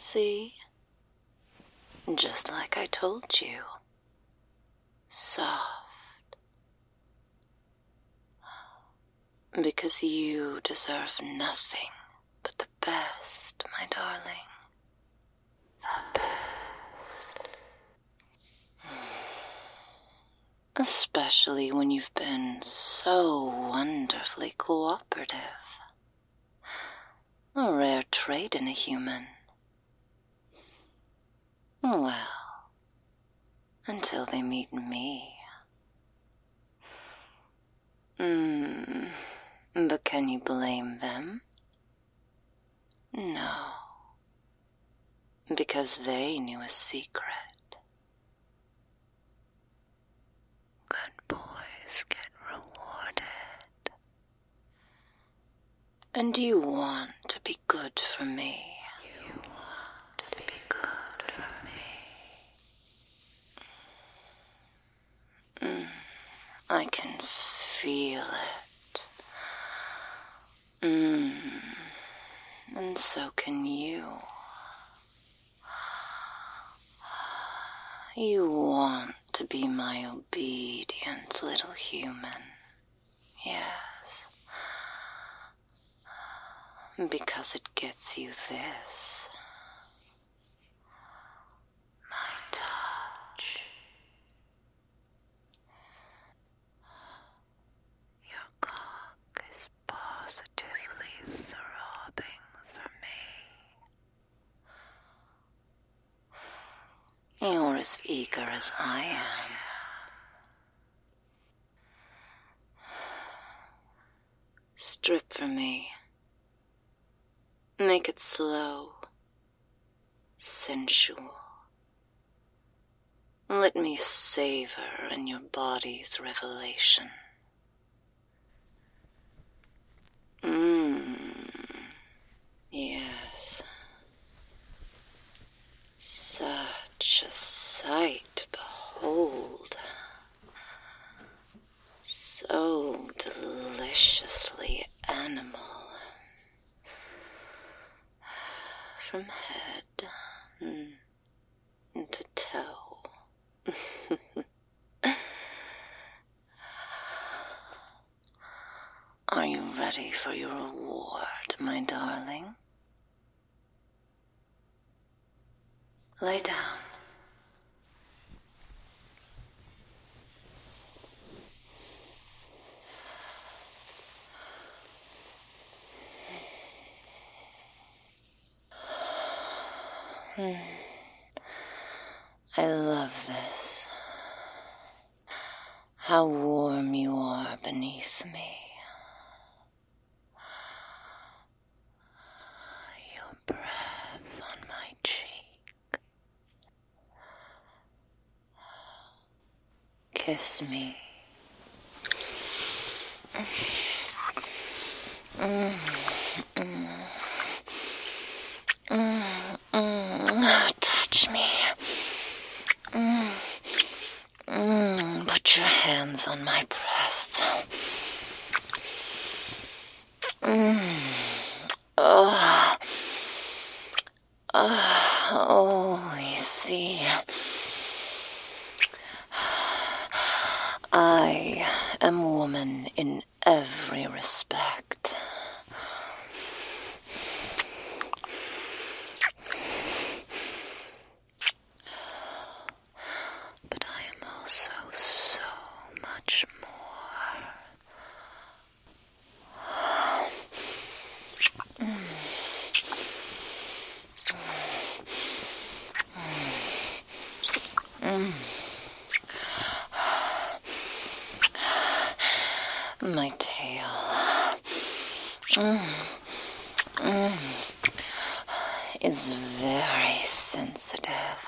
See? Just like I told you. Soft. Because you deserve nothing but the best, my darling. The best. Especially when you've been so wonderfully cooperative. A rare trait in a human. Well, until they meet me. But can you blame them? No. Because they knew a secret. Good boys get rewarded. And you want to be good for me. You want to be good for me. I can feel it. And so can you. You want to be my obedient little human. Yes. Because it gets you this. My touch. Your cock is positively throbbing for me. You're as eager as I am. Strip for me. Make it slow, sensual. Let me savor in your body's revelation. Yes. Such a sight to behold. So deliciously animal. From head to toe. Are you ready for your reward, my darling? Lay down. I love this. How warm you are beneath me. Your breath on my cheek. Kiss me. Touch me. Put your hands on my breasts. You see, I am woman in every respect. But I am also so much more. My tail is very sensitive,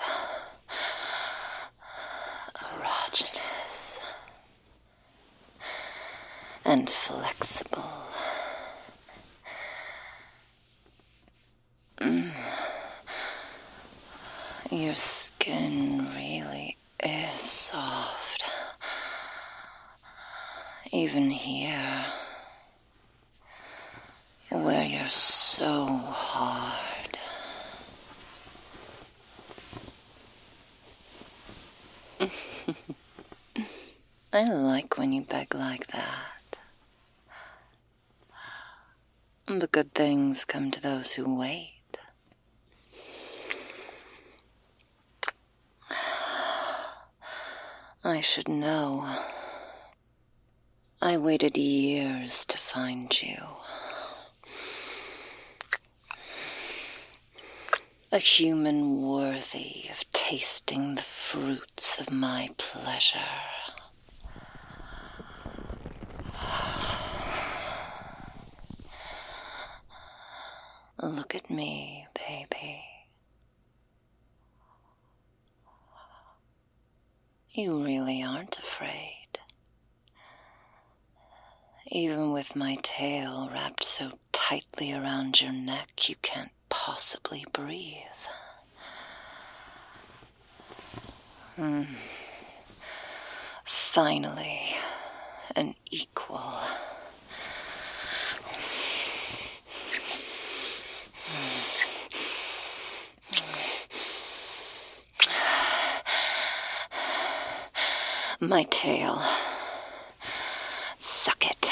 erogenous, and flexible. Your skin really is soft. Even here, where you're so hard. I like when you beg like that. But good things come to those who wait. I should know. I waited years to find you. A human worthy of tasting the fruits of my pleasure. Look at me, baby. You really aren't afraid. Even with my tail wrapped so tightly around your neck, you can't possibly breathe. Finally, an equal. My tail. Suck it.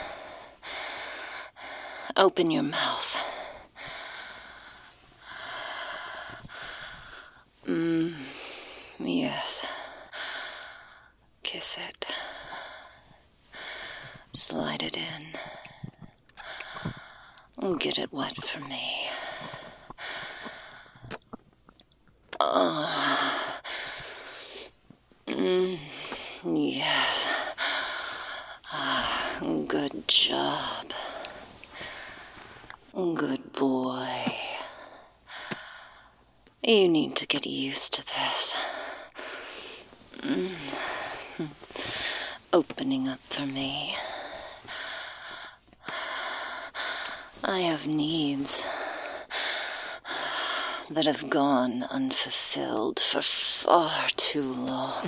Open your mouth. Yes. Kiss it. Slide it in. Get it wet for me. Yes. Good job. Good boy. You need to get used to this. Opening up for me. I have needs that have gone unfulfilled for far too long.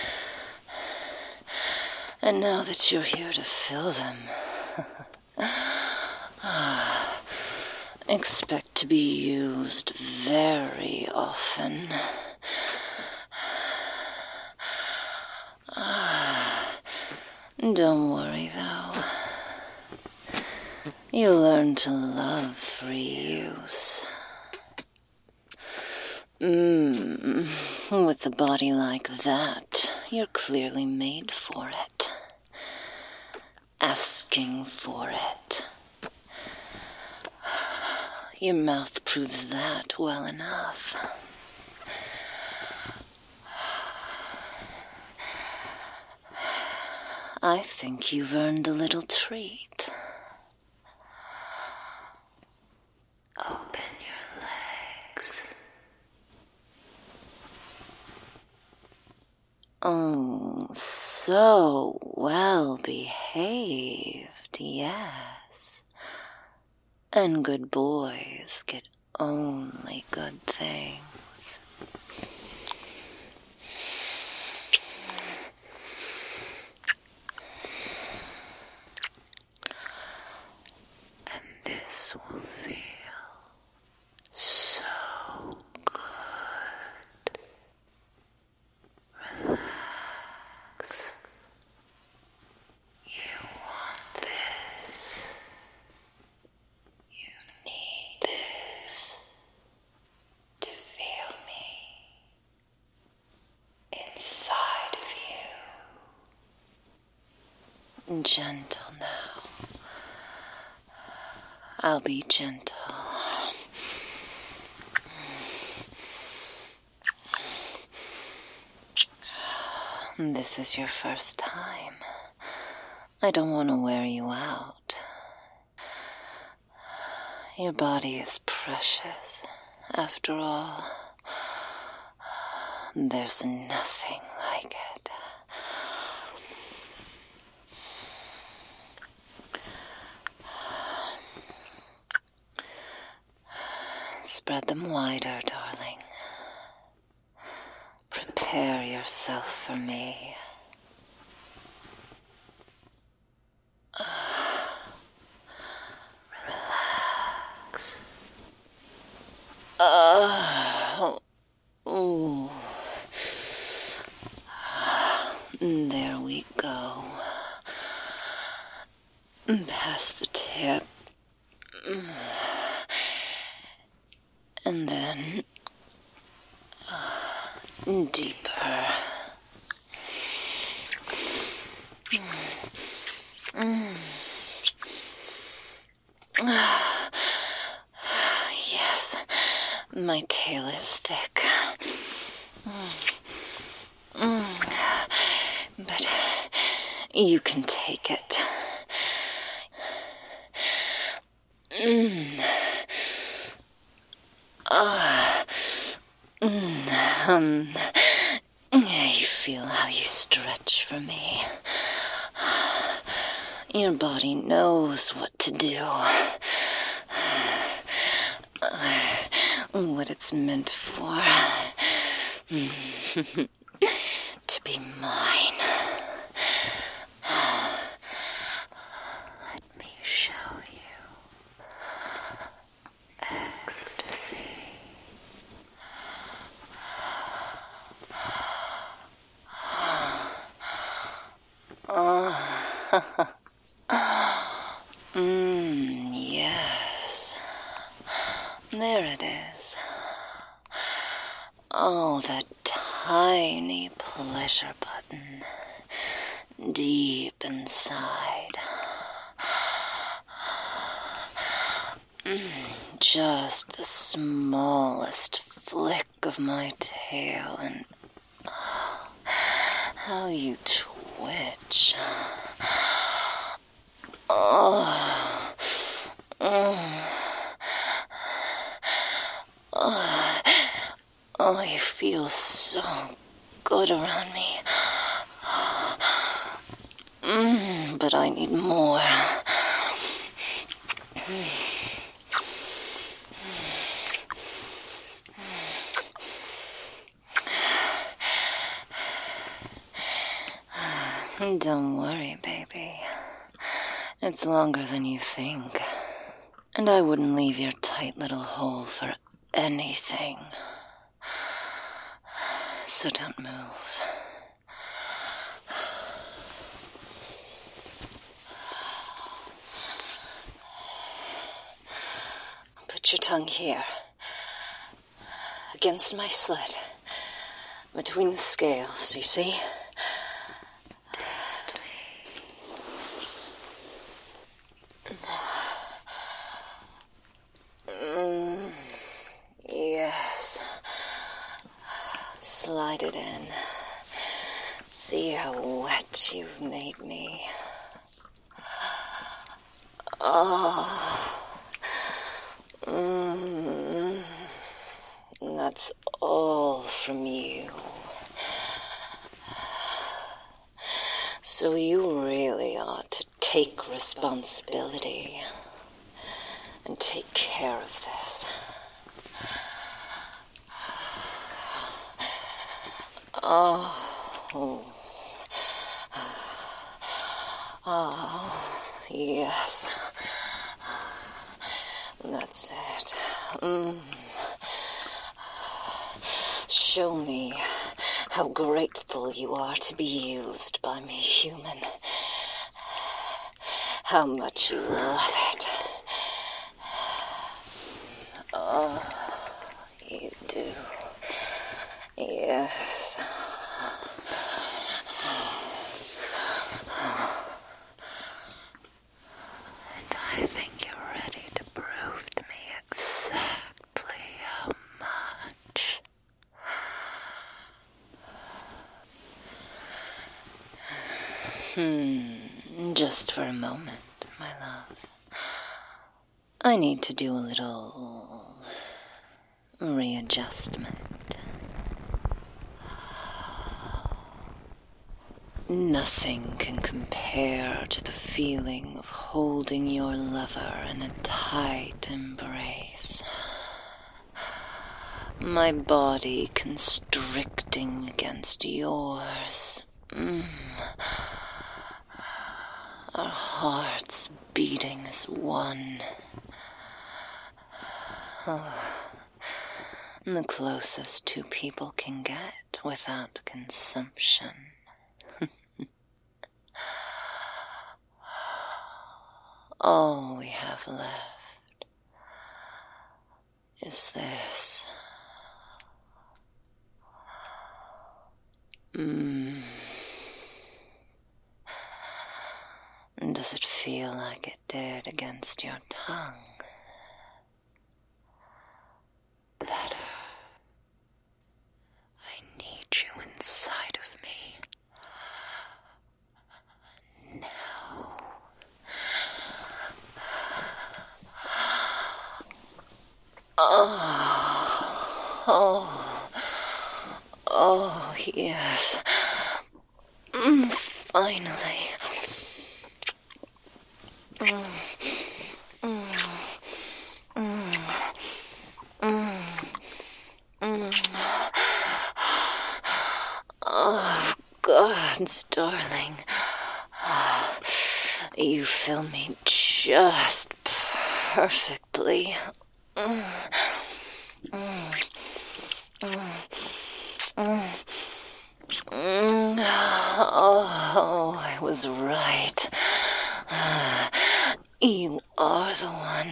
And now that you're here to fill them, expect to be used very often. Don't worry, though. You'll learn to love free use. With a body like that, you're clearly made for it. Asking for it. Your mouth proves that well enough. I think you've earned a little treat. Open your legs. Oh, so well behaved, yes. And good boys get only good things. And this will feel so good. Relax. You want this. You need this to feel me inside of you. Gentle now. I'll be gentle. This is your first time. I don't want to wear you out. Your body is precious, after all. There's nothing like it. Spread them wider, darling. Prepare yourself for me. Relax. Ooh. There we go. past the tip, and then deeper. Yes, my tail is thick. But you can take it. You feel how you stretch for me. Your body knows what to do. What it's meant for. To be mine. Let me show you ecstasy. Yes. There it is. Oh, that tiny pleasure button. Deep inside. Just the smallest flick of my tail and how you twitch. Oh, you feel so good around me. But I need more. Don't worry, baby. It's longer than you think. And I wouldn't leave your tight little hole for anything. So don't move. Put your tongue here, against my slit, between the scales, you see? Taste me. Yes. Slide it in. See how wet you've made me. That's all from you. So you really ought to take responsibility and take care of this. Yes. That's it. Show me how grateful you are to be used by me, human. How much you love it. Oh, you do. Yes. And I think you're ready to prove to me exactly how much. Just for a moment, my love. I need to do a little readjustment. Nothing can compare to the feeling of holding your lover in a tight embrace. My body constricting against yours. Our hearts beating as one. The closest two people can get without consumption. all we have left is this. Does it feel like it did against your tongue? Better. I need you inside of me. Now. Oh, yes. Finally. Oh, God's darling. You fill me just perfectly. Oh, I was right. You are the one.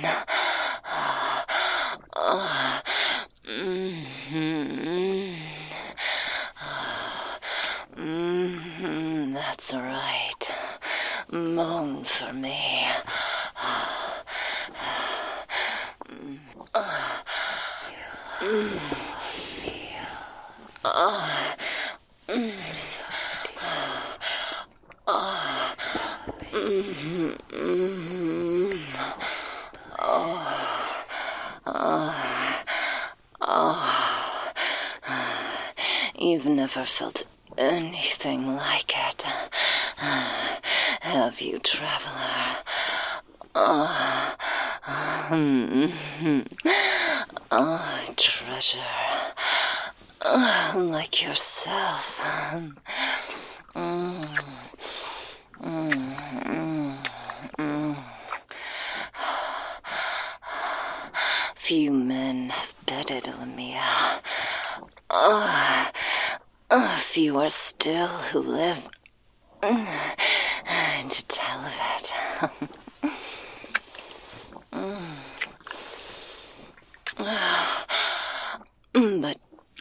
That's right. Moan for me. You've never felt anything like it, have you, traveler? Treasure, like yourself. Few men have bedded Lamia. Fewer still who live to tell of it. But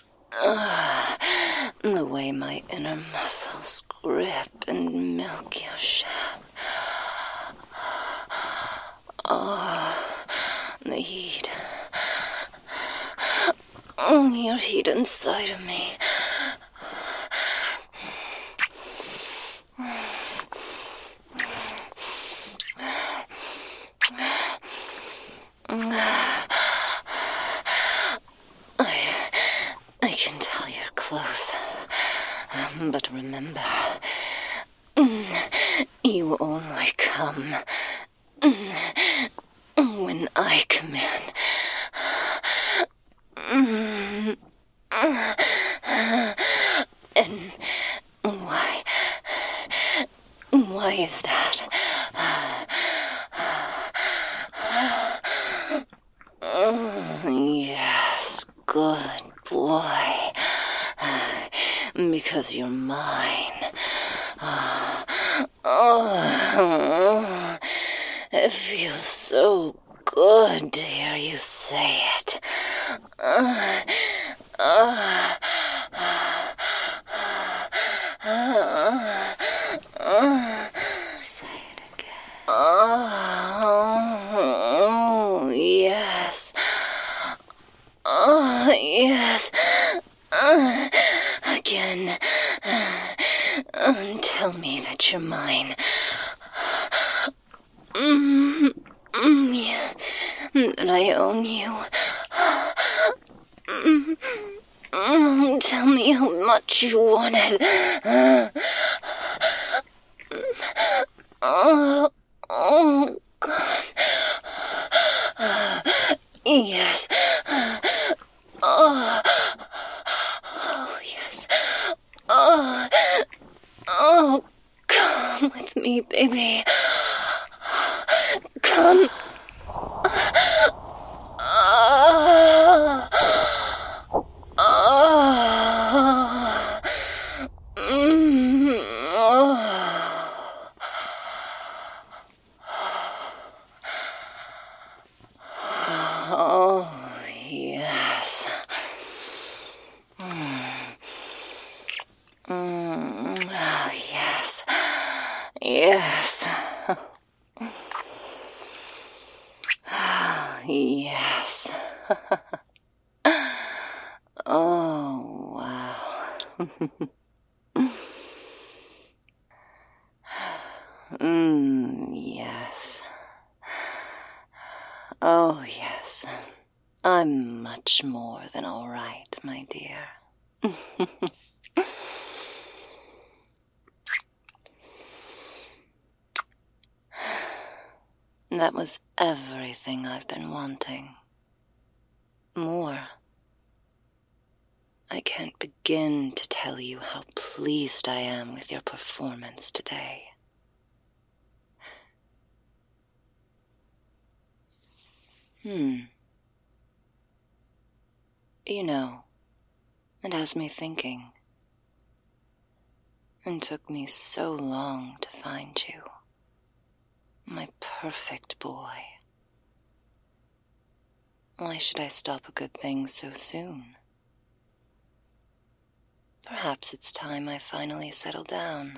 the way my inner muscles grip and milk your shaft. The heat. Your heat inside of me. I can tell you're close. But remember, you only come when I come in. And why is that? Yes, good boy. Because you're mine. It feels so good to hear you say it. Say it again. Oh, yes. Oh, yes. Again. Tell me that you're mine. Yeah, that I own you. Tell me how much you want it. Oh, God. Yes. Oh, yes. Oh, come with me, baby. Come. Oh, yes. Oh, yes. Yes. Yes. Oh, wow. Yes. Oh, yes. I'm much more than all right, my dear. That was everything I've been wanting. More. I can't begin to tell you how pleased I am with your performance today. You know, it has me thinking. It took me so long to find you. My perfect boy. Why should I stop a good thing so soon? Perhaps it's time I finally settle down.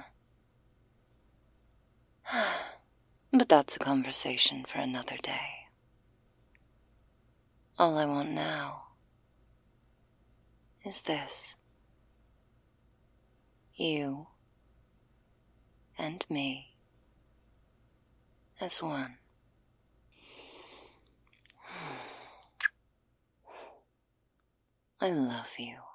But that's a conversation for another day. All I want now is this. You and me as one. I love you.